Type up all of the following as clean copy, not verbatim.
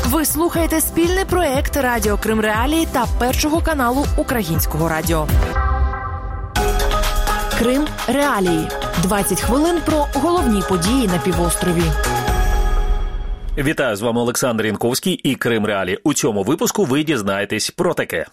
Ви слухаєте спільний проєкт Радіо Крим Реалії та Першого каналу Українського радіо. Крим Реалії. 20 хвилин про головні події на півострові. Вітаю, з вами Олександр Янковський і Крим Реалії. У цьому випуску ви дізнаєтесь про таке.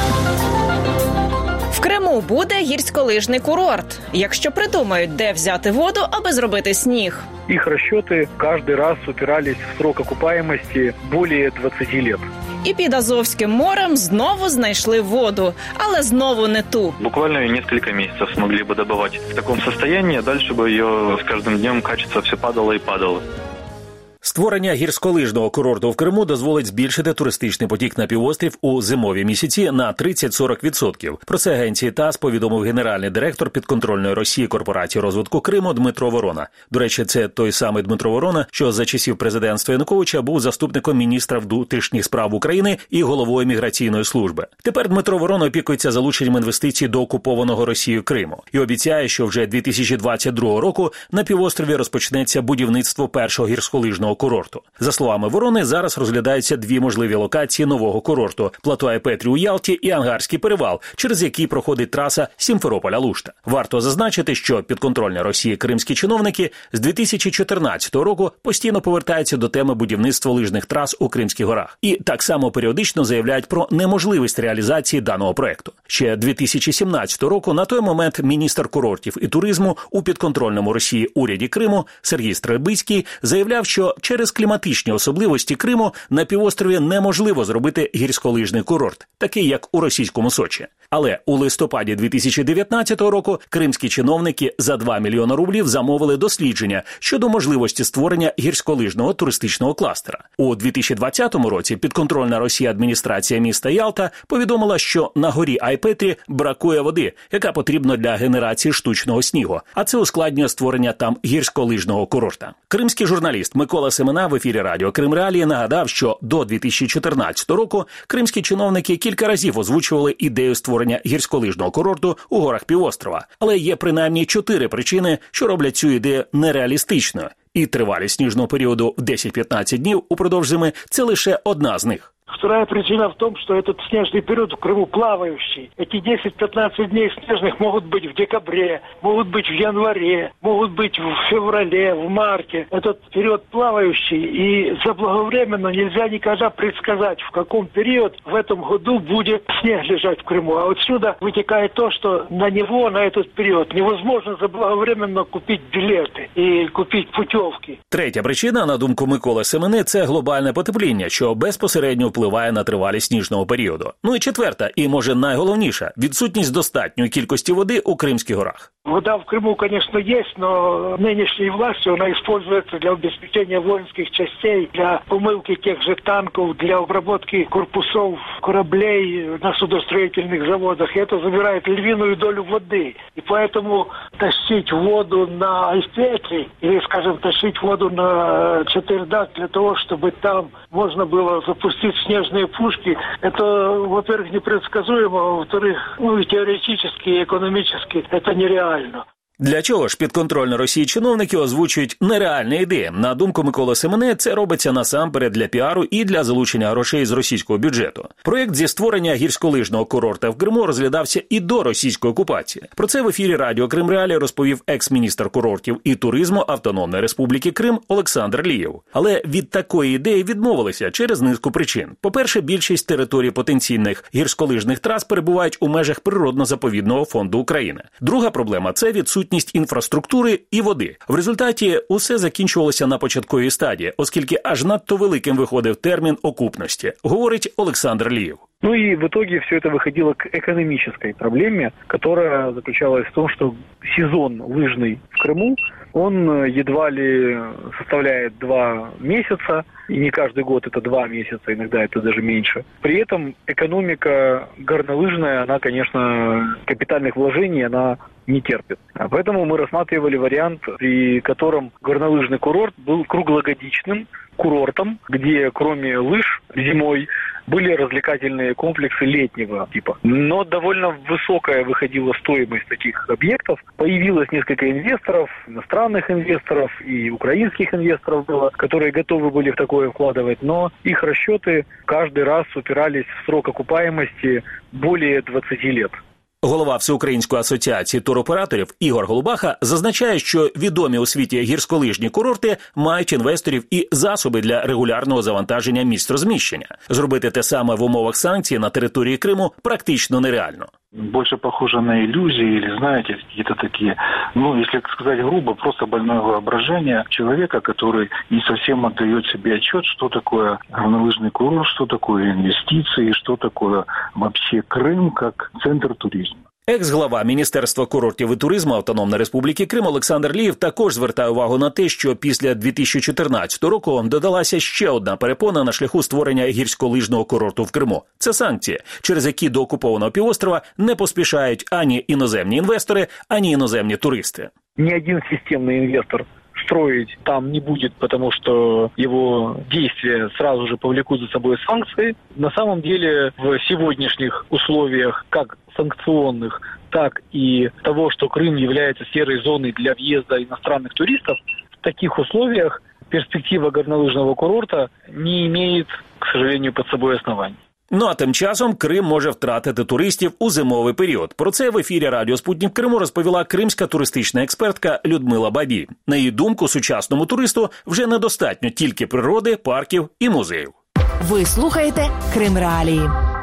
В Криму буде гірськолижний курорт, якщо придумають, де взяти воду, аби зробити сніг. Их расчеты каждый раз упирались в срок окупаемости более 20 лет. І під Азовським морем знову знайшли воду, але знову не ту. Буквально ее несколько месяцев смогли бы добывать в таком состоянии, а дальше бы ее с каждым днем качество все падало и падало. Створення гірськолижного курорту в Криму дозволить збільшити туристичний потік на півострів у зимові місяці на 30-40%. Про це агенції ТАСС повідомив генеральний директор підконтрольної Росії корпорації розвитку Криму Дмитро Ворона. До речі, це той самий Дмитро Ворона, що за часів президентства Януковича був заступником міністра внутрішніх справ України і головою міграційної служби. Тепер Дмитро Ворона опікується залученням інвестицій до окупованого Росією Криму і обіцяє, що вже 2022 року на півострові розпочнеться будівництво першого гірськолижного курорту. За словами Ворони, зараз розглядаються дві можливі локації нового курорту – плато Айпетрі у Ялті і Ангарський перевал, через який проходить траса Сімферополь-Алушта. Варто зазначити, що підконтрольні Росії кримські чиновники з 2014 року постійно повертаються до теми будівництва лижних трас у Кримських горах. І так само періодично заявляють про неможливість реалізації даного проекту. Ще 2017 року на той момент міністр курортів і туризму у підконтрольному Росії уряді Криму Сергій Стрельбицький заявляв, що через кліматичні особливості Криму на півострові неможливо зробити гірськолижний курорт, такий як у російському Сочі. Але у листопаді 2019 року кримські чиновники за 2 мільйони рублів замовили дослідження щодо можливості створення гірськолижного туристичного кластера. У 2020 році підконтрольна Росії адміністрація міста Ялта повідомила, що на горі Айпетрі бракує води, яка потрібна для генерації штучного снігу, а це ускладнює створення там гірськолижного курорта. Кримський журналіст Микола Семена в ефірі Радіо Крим Реалії нагадав, що до 2014 року кримські чиновники кілька разів озвучували ідею створення гірськолижного курорту у горах півострова. Але є принаймні 4 причини, що роблять цю ідею нереалістичною. І тривалість сніжного періоду в 10-15 днів упродовж зими – це лише одна з них. Вторая причина в том, что этот снежный период в Крыму плавающий. Эти 10-15 дней снежных могут быть в декабре, могут быть в январе, могут быть в феврале, в марте. Этот период плавающий, и заблаговременно нельзя никогда предсказать, в каком период в этом году будет снег лежать в Крыму. А отсюда вытекает то, что на него, на этот период, невозможно заблаговременно купить билеты и купить путевки. Третя причина, на думку Миколи Семени, це глобальне потепління, що безпосередньо впливає на тривалість сніжного періоду. Ну і четверта, і може найголовніша – відсутність достатньої кількості води у Кримських горах. Вода в Крыму, конечно, есть, но нынешней властью она используется для обеспечения воинских частей, для помывки тех же танков, для обработки корпусов кораблей на судостроительных заводах. И это забирает львиную долю воды. И поэтому тащить воду на Айпетри, или, скажем, тащить воду на Чатырдак для того, чтобы там можно было запустить снежные пушки, это, во-первых, непредсказуемо, а во-вторых, теоретически и экономически это нереально. Для чого ж підконтрольні Росії чиновники озвучують нереальні ідеї? На думку Миколи Семени, це робиться насамперед для піару і для залучення грошей з російського бюджету. Проєкт зі створення гірськолижного курорта в Криму розглядався і до російської окупації. Про це в ефірі Радіо Крим Реалії розповів екс-міністр курортів і туризму Автономної Республіки Крим Олександр Лієв. Але від такої ідеї відмовилися через низку причин. По-перше, більшість територій потенційних гірськолижних трас перебувають у межах природно-заповідного фонду України. Друга проблема – це відсутність інфраструктури і води. В результаті усе закінчувалося на початковій стадії, оскільки аж надто великим виходив термін окупності, говорить Олександр Лієв. Ну и в итоге все это выходило к экономической проблеме, которая заключалась в том, что сезон лыжный в Крыму, он едва ли составляет 2 месяца, и не каждый год это 2 месяца, иногда это даже меньше. При этом экономика горнолыжная, она, конечно, капитальных вложений, она не терпит. Поэтому мы рассматривали вариант, при котором горнолыжный курорт был круглогодичным курортом, где кроме лыж зимой были развлекательные комплексы летнего типа. Но довольно высокая выходила стоимость таких объектов. Появилось несколько инвесторов, иностранных инвесторов и украинских инвесторов было, которые готовы были в такое вкладывать, но их расчеты каждый раз упирались в срок окупаемости более 20 лет. Голова Всеукраїнської асоціації туроператорів Ігор Голубаха зазначає, що відомі у світі гірськолижні курорти мають інвесторів і засоби для регулярного завантаження місць розміщення. Зробити те саме в умовах санкцій на території Криму практично нереально. Больше похоже на иллюзии или, знаете, какие-то такие, если сказать грубо, просто больное воображение человека, который не совсем отдает себе отчет, что такое горнолыжный курорт, что такое инвестиции, что такое вообще Крым как центр туризма. Екс-глава Міністерства курортів і туризму Автономної Республіки Крим Олександр Лієв також звертає увагу на те, що після 2014 року додалася ще одна перепона на шляху створення гірськолижного курорту в Криму. Це санкції, через які до окупованого півострова не поспішають ані іноземні інвестори, ані іноземні туристи. Ни один системный инвестор строить там не будет, потому что его действия сразу же повлекут за собой санкции. На самом деле в сегодняшних условиях, как санкционных, так и того, что Крым является серой зоной для въезда иностранных туристов, в таких условиях перспектива горнолыжного курорта не имеет, к сожалению, под собой оснований. Ну а тим часом Крим може втратити туристів у зимовий період. Про це в ефірі Радіо Спутник Криму розповіла кримська туристична експертка Людмила Бабій. На її думку, сучасному туристу вже недостатньо тільки природи, парків і музеїв. Ви слухаєте Крим Реалії.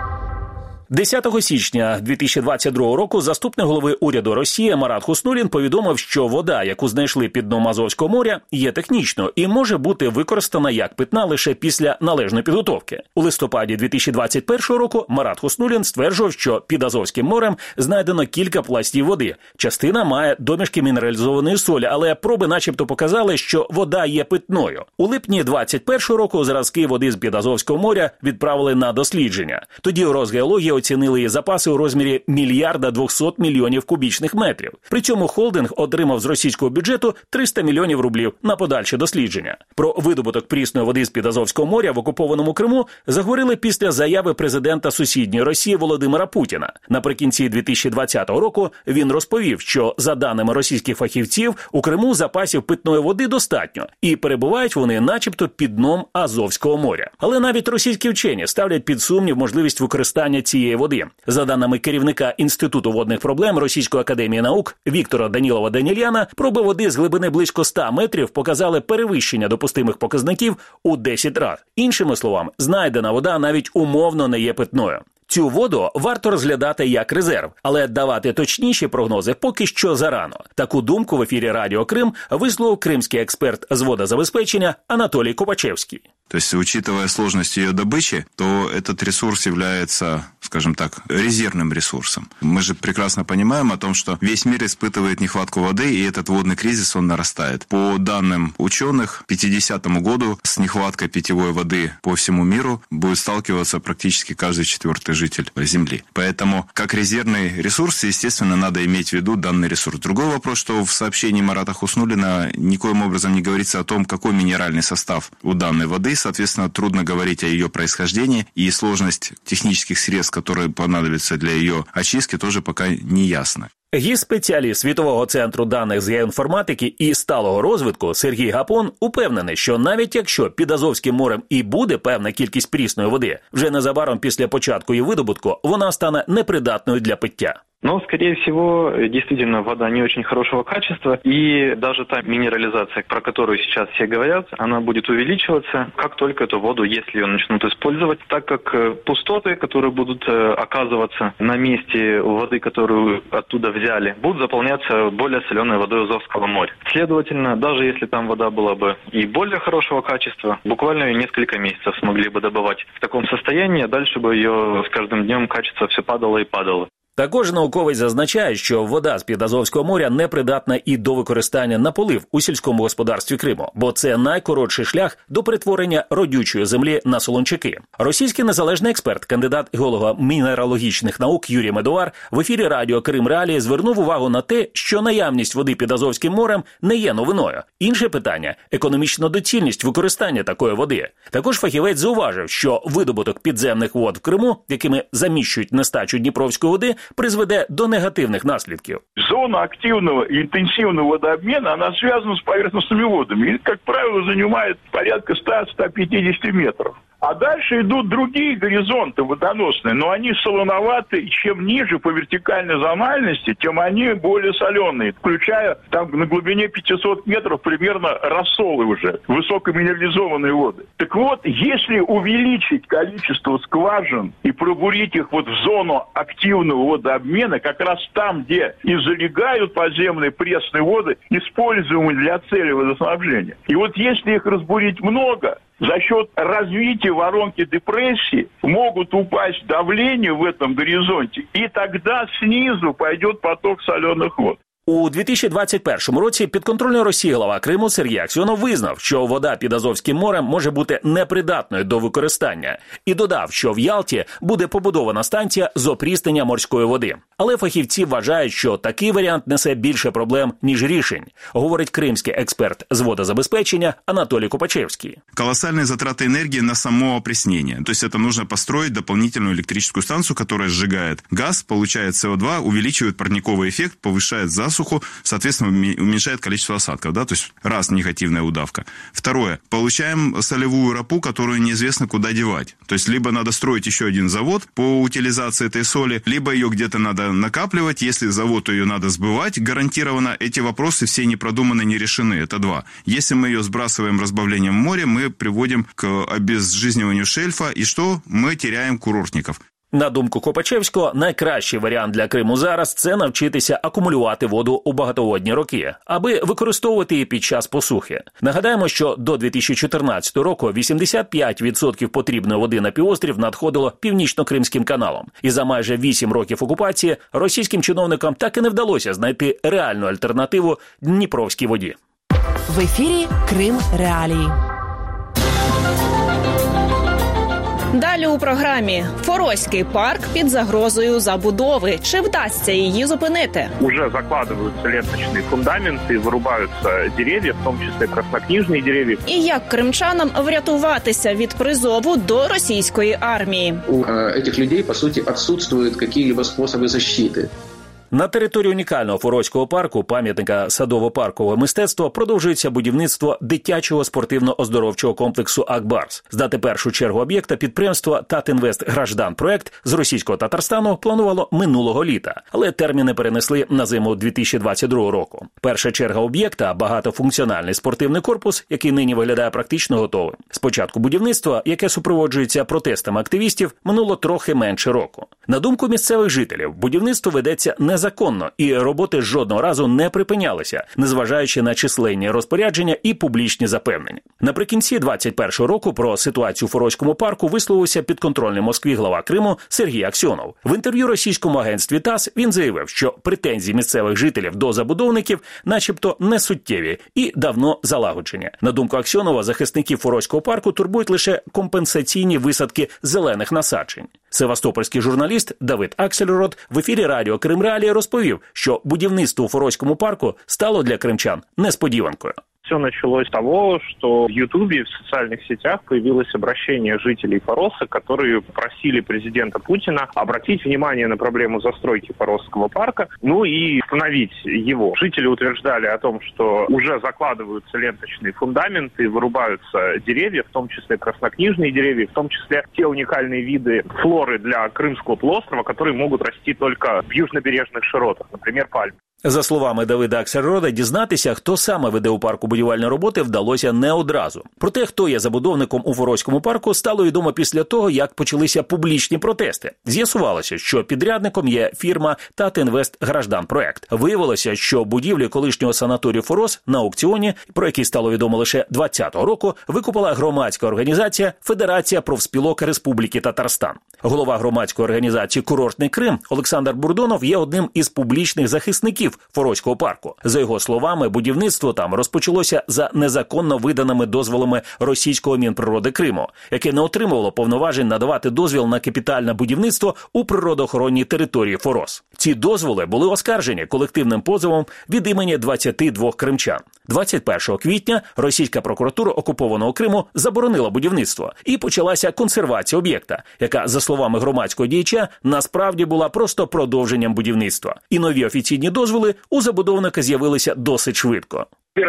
10 січня 2022 року заступник голови уряду Росії Марат Хуснуллін повідомив, що вода, яку знайшли під дном Азовського моря, є технічною і може бути використана як питна лише після належної підготовки. У листопаді 2021 року Марат Хуснуллін стверджував, що під Азовським морем знайдено кілька пластів води. Частина має домішки мінералізованої солі, але проби начебто показали, що вода є питною. У липні 2021 року зразки води з-під Азовського моря відправили на дослідження. Тоді у Росгеології оцінили її запаси у розмірі 1 200 000 000 кубічних метрів. При цьому холдинг отримав з російського бюджету 300 мільйонів рублів на подальші дослідження. Про видобуток прісної води з-під Азовського моря в окупованому Криму заговорили після заяви президента сусідньої Росії Володимира Путіна. Наприкінці 2020 року він розповів, що за даними російських фахівців у Криму запасів питної води достатньо і перебувають вони начебто під дном Азовського моря. Але навіть російські вчені ставлять під сумнів можливість використання цієї води. За даними керівника Інституту водних проблем Російської академії наук Віктора Данілова-Данільяна, проби води з глибини близько 100 метрів показали перевищення допустимих показників у 10 разів. Іншими словами, знайдена вода навіть умовно не є питною. Цю воду варто розглядати як резерв, але давати точніші прогнози поки що зарано. Таку думку в ефірі Радіо Крим висловив кримський експерт з водозабезпечення Анатолій Копачевський. То есть, учитывая сложность ее добычи, то этот ресурс является, скажем так, резервным ресурсом. Мы же прекрасно понимаем о том, что весь мир испытывает нехватку воды, и этот водный кризис, он нарастает. По данным ученых, к 50 году с нехваткой питьевой воды по всему миру будет сталкиваться практически каждый 4-й житель Земли. Поэтому, как резервный ресурс, естественно, надо иметь в виду данный ресурс. Другой вопрос, что в сообщении Марата Хуснуллина никоим образом не говорится о том, какой минеральный состав у данной воды. Соответственно, трудно говорить о ее происхождении, и сложность технических средств, которые понадобятся для ее очистки, тоже пока не ясна. Гіс-спеціаліст Світового центру даних з геоінформатики і сталого розвитку Сергій Гапон упевнений, що навіть якщо під Азовським морем і буде певна кількість прісної води, вже незабаром після початку її видобутку вона стане непридатною для пиття. Но, скорее всего, действительно, вода не очень хорошего качества, и даже та минерализация, про которую сейчас все говорят, она будет увеличиваться, как только эту воду, если ее начнут использовать, так как пустоты, которые будут оказываться на месте воды, которую оттуда взяли, будут заполняться более соленой водой Азовского моря. Следовательно, даже если там вода была бы и более хорошего качества, буквально несколько месяцев смогли бы добывать в таком состоянии, а дальше бы ее с каждым днем качество все падало и падало. Також науковець зазначає, що вода з-під Азовського моря непридатна і до використання на полив у сільському господарстві Криму, бо це найкоротший шлях до перетворення родючої землі на солончаки. Російський незалежний експерт, кандидат геолого-мінералогічних наук Юрій Медовар в ефірі радіо Крим Реалії звернув увагу на те, що наявність води під Азовським морем не є новиною. Інше питання – економічна доцільність використання такої води. Також фахівець зауважив, що видобуток підземних вод в Криму, якими заміщують нестачу дніпровської води, призведе до негативных наследків. Зона активного и интенсивного водообмена, она связана с поверхностными водами. И, как правило, занимает порядка 100-150 метров. А дальше идут другие горизонты водоносные, но они солоноваты, и чем ниже по вертикальной зональности, тем они более соленые, включая там на глубине 500 метров примерно рассолы уже, высокоминерализованные воды. Так вот, если увеличить количество скважин и пробурить их вот в зону активного водообмена, как раз там, где и залегают подземные пресные воды, используемые для цели водоснабжения. И вот если их разбурить много, за счет развития воронки депрессии могут упасть давление в этом горизонте, и тогда снизу пойдет поток соленых вод. У 2021 році підконтрольний Росії глава Криму Сергій Аксьонов визнав, що вода під Азовським морем може бути непридатною до використання, і додав, що в Ялті буде побудована станція з опріснення морської води. Але фахівці вважають, що такий варіант несе більше проблем, ніж рішень, говорить кримський експерт з водозабезпечення Анатолій Купачевский. Колоссальные затраты энергии на само опреснение. То есть это нужно построить дополнительную электрическую станцию, которая сжигает газ, получает СО2, увеличивает парниковый эффект, повышает засуху, соответственно, уменьшает количество осадков. Да? То есть раз негативная удавка. Второе. Получаем солевую ропу, которую неизвестно куда девать. То есть либо надо строить еще один завод по утилизации этой соли, либо ее где-то надо накапливать. Если завод, ее надо сбывать гарантированно. Эти вопросы все не продуманы, не решены. Это два. Если мы ее сбрасываем разбавлением в море, мы приводим к обезжизниванию шельфа. И что? Мы теряем курортников. На думку Копачевського, найкращий варіант для Криму зараз – це навчитися акумулювати воду у багатоводні роки, аби використовувати її під час посухи. Нагадаємо, що до 2014 року 85% потрібної води на півострів надходило Північно-Кримським каналом. І за майже 8 років окупації російським чиновникам так і не вдалося знайти реальну альтернативу дніпровській воді. В ефірі Крим Реалії. Далі у програмі. Форозький парк під загрозою забудови. Чи вдасться її зупинити? Уже закладываются ленточные фундаменты, вырубаются деревья, в том числе краснокнижные деревья. І як кримчанам врятуватися від призову до російської армії? У этих людей, по сути, отсутствуют какие-либо способы защиты. На території унікального Форозького парку, пам'ятника садово-паркового мистецтва, продовжується будівництво дитячого спортивно-оздоровчого комплексу «Акбарс». Здати першу чергу об'єкта підприємство «Татінвест Граждан Проект» з російського Татарстану планувало минулого літа, але терміни перенесли на зиму 2022 року. Перша черга об'єкта – багатофункціональний спортивний корпус, який нині виглядає практично готовим. Спочатку будівництва, яке супроводжується протестами активістів, минуло трохи менше року. На думку місцевих жителів, будівництво ведеться незаконно, і роботи жодного разу не припинялися, незважаючи на численні розпорядження і публічні запевнення. Наприкінці 2021 року про ситуацію у Форозькому парку висловився підконтрольний Москві глава Криму Сергій Аксьонов. В інтерв'ю російському агентстві ТАСС він заявив, що претензії місцевих жителів до забудовників начебто не суттєві і давно залагоджені. На думку Аксьонова, захисників Форозького парку турбують лише компенсаційні висадки зелених насаджень. Севастопольський журналіст Давид Аксельрод в ефірі радіо Крим Реалії розповів, що будівництво у Форозькому парку стало для кримчан несподіванкою. Все началось с того, что в Ютубе, в социальных сетях появилось обращение жителей Фороса, которые просили президента Путина обратить внимание на проблему застройки Форосского парка, ну и остановить его. Жители утверждали о том, что уже закладываются ленточные фундаменты, вырубаются деревья, в том числе краснокнижные деревья, в том числе те уникальные виды флоры для Крымского полуострова, которые могут расти только в южнобережных широтах, например, пальмы. За словами Давида Аксельрода, дізнатися, хто саме веде у парку будівельні роботи, вдалося не одразу. Проте, хто є забудовником у Форозькому парку, стало відомо після того, як почалися публічні протести. З'ясувалося, що підрядником є фірма Татінвестгражданпроект. Виявилося, що будівлі колишнього санаторію Фороз на аукціоні, про який стало відомо лише 2020 року, викупила громадська організація Федерація профспілок Республіки Татарстан. Голова громадської організації «Курортний Крим» Олександр Бурдонов є одним із публічних захисників Форозького парку. За його словами, будівництво там розпочалося за незаконно виданими дозволами російського Мінприроди Криму, яке не отримувало повноважень надавати дозвіл на капітальне будівництво у природоохоронній території Фороз. Ці дозволи були оскаржені колективним позовом від імені 22 кримчан. 21 квітня російська прокуратура окупованого Криму заборонила будівництво і почалася консервація об'єкта, яка, за словами громадського діяча, насправді була просто продовженням будівництва. І нові офіційні дозволи у забудовника з'явилися досить швидко.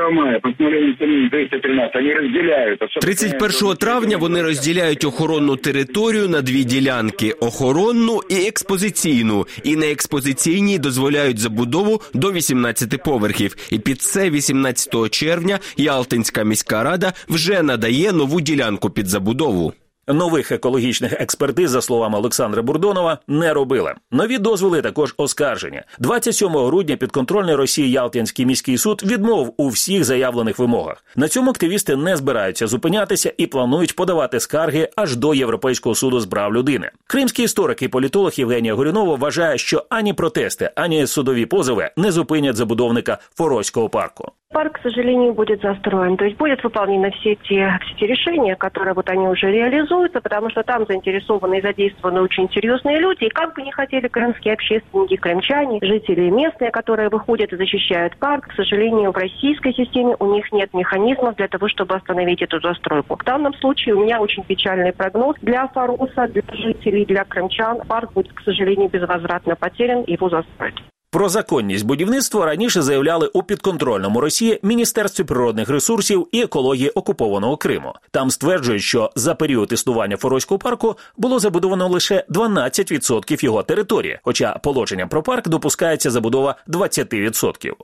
31 травня вони розділяють охоронну територію на дві ділянки – охоронну і експозиційну. І на експозиційній дозволяють забудову до 18 поверхів. І під це 18 червня Ялтинська міська рада вже надає нову ділянку під забудову. Нових екологічних експертиз, за словами Олександра Бурдонова, не робили. Нові дозволи також оскаржені. 27 грудня підконтрольний Росії Ялтинський міський суд відмовив у всіх заявлених вимогах. На цьому активісти не збираються зупинятися і планують подавати скарги аж до Європейського суду з прав людини. Кримський історик і політолог Євгенія Горюнова вважає, що ані протести, ані судові позови не зупинять забудовника Форозького парку. Парк, к сожалению, будет застроен. То есть будет выполнены все те решения, которые они уже реализуются, потому что там заинтересованы и задействованы очень серьезные люди. И как бы не хотели крымские общественники, крымчане, жители местные, которые выходят и защищают парк, к сожалению, в российской системе у них нет механизмов для того, чтобы остановить эту застройку. В данном случае у меня очень печальный прогноз. Для Фороза, для жителей, для крымчан парк будет, к сожалению, безвозвратно потерян, его застроят. Про законність будівництва раніше заявляли у підконтрольному Росії Міністерстві природних ресурсів і екології окупованого Криму. Там стверджують, що за період існування Форозького парку було забудовано лише 12% його території, хоча положенням про парк допускається забудова 20%.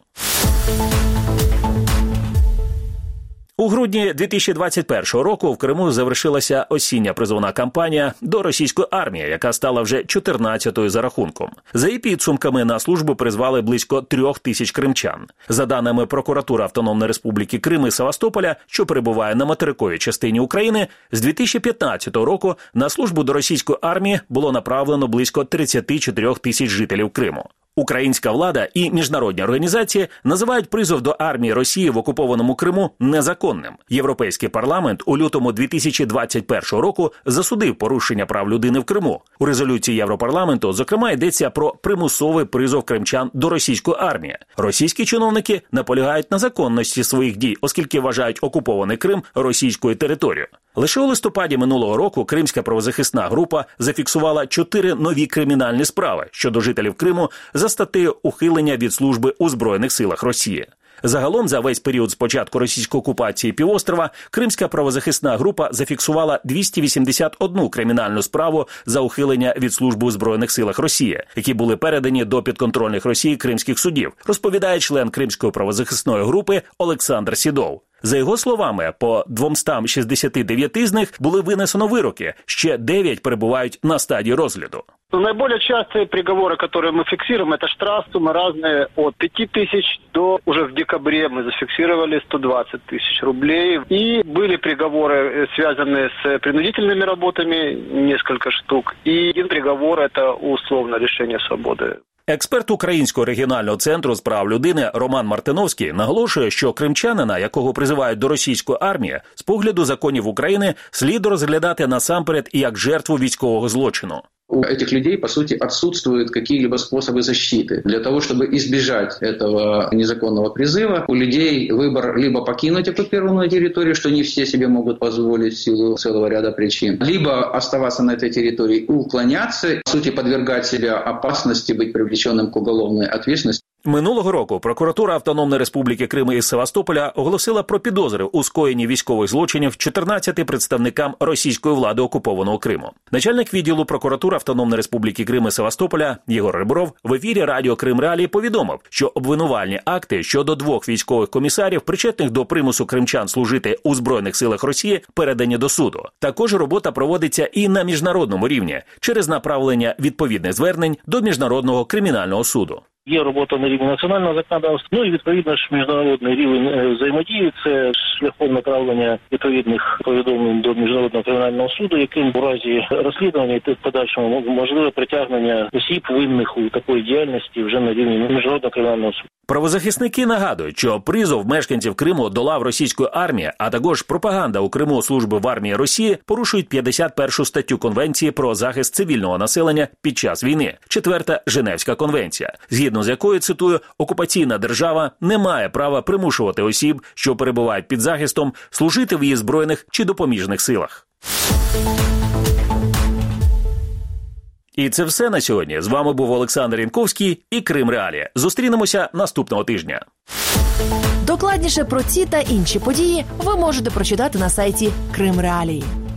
У грудні 2021 року в Криму завершилася осіння призовна кампанія до російської армії, яка стала вже 14-ю за рахунком. За її підсумками на службу призвали близько 3000 кримчан. За даними прокуратури Автономної Республіки Крим і Севастополя, що перебуває на материковій частині України, з 2015 року на службу до російської армії було направлено близько 34 тисяч жителів Криму. Українська влада і міжнародні організації називають призов до армії Росії в окупованому Криму незаконним. Європейський парламент у лютому 2021 року засудив порушення прав людини в Криму. У резолюції Європарламенту, зокрема, йдеться про примусовий призов кримчан до російської армії. Російські чиновники наполягають на законності своїх дій, оскільки вважають окупований Крим російською територією. Лише у листопаді минулого року Кримська правозахисна група зафіксувала 4 нові кримінальні справи щодо жителів Криму за статтею ухилення від служби у Збройних силах Росії. Загалом за весь період з початку російської окупації півострова Кримська правозахисна група зафіксувала 281 кримінальну справу за ухилення від служби у Збройних силах Росії, які були передані до підконтрольних Росії кримських судів, розповідає член Кримської правозахисної групи Олександр Сідов. За його словами, по 269 з них були винесено вироки, ще 9 перебувають на стадії розгляду. Наиболее частые приговоры, которые мы фиксируем, это штрафсуммы разные от 5000 до, уже в декабре мы зафиксировали 120 тысяч рублей. И были приговоры, связанные с принудительными работами, несколько штук. И один приговор – это условное лишение свободы. Експерт Українського регіонального центру з прав людини Роман Мартиновський наголошує, що кримчанина, якого призивають до російської армії, з погляду законів України слід розглядати насамперед як жертву військового злочину. У этих людей, по сути, отсутствуют какие-либо способы защиты. Для того, чтобы избежать этого незаконного призыва, у людей выбор либо покинуть оккупированную территорию, что не все себе могут позволить в силу целого ряда причин, либо оставаться на этой территории и уклоняться, по сути, подвергать себя опасности быть привлеченным к уголовной ответственности. Минулого року прокуратура Автономної Республіки Крим із Севастополя оголосила про підозри у скоєнні військових злочинів 14 представникам російської влади окупованого Криму. Начальник відділу прокуратури Автономної Республіки Крим і Севастополя Єгор Ребров в ефірі радіо Крим Реалії повідомив, що обвинувальні акти щодо 2 військових комісарів, причетних до примусу кримчан служити у Збройних силах Росії, передані до суду. Також робота проводиться і на міжнародному рівні через направлення відповідних звернень до Міжнародного кримінального суду. Є робота на рівні національного законодавства, і відповідно ж міжнародний рівень взаємодії – це шляхом направлення відповідних повідомлень до Міжнародного кримінального суду, яким у разі розслідування і в подальшому можливе притягнення осіб винних у такої діяльності вже на рівні Міжнародного кримінального суду. Правозахисники нагадують, що призов мешканців Криму до лав російської армії, а також пропаганда у Криму служби в армії Росії порушують 51 статтю Конвенції про захист цивільного населення під час війни, 4-та Женевська конвенція, згідно з якою, цитую, окупаційна держава не має права примушувати осіб, що перебувають під захистом, служити в її збройних чи допоміжних силах. І це все на сьогодні. З вами був Олександр Янковський і Крим Реалії. Зустрінемося наступного тижня. Докладніше про ці та інші події ви можете прочитати на сайті Крим Реалії.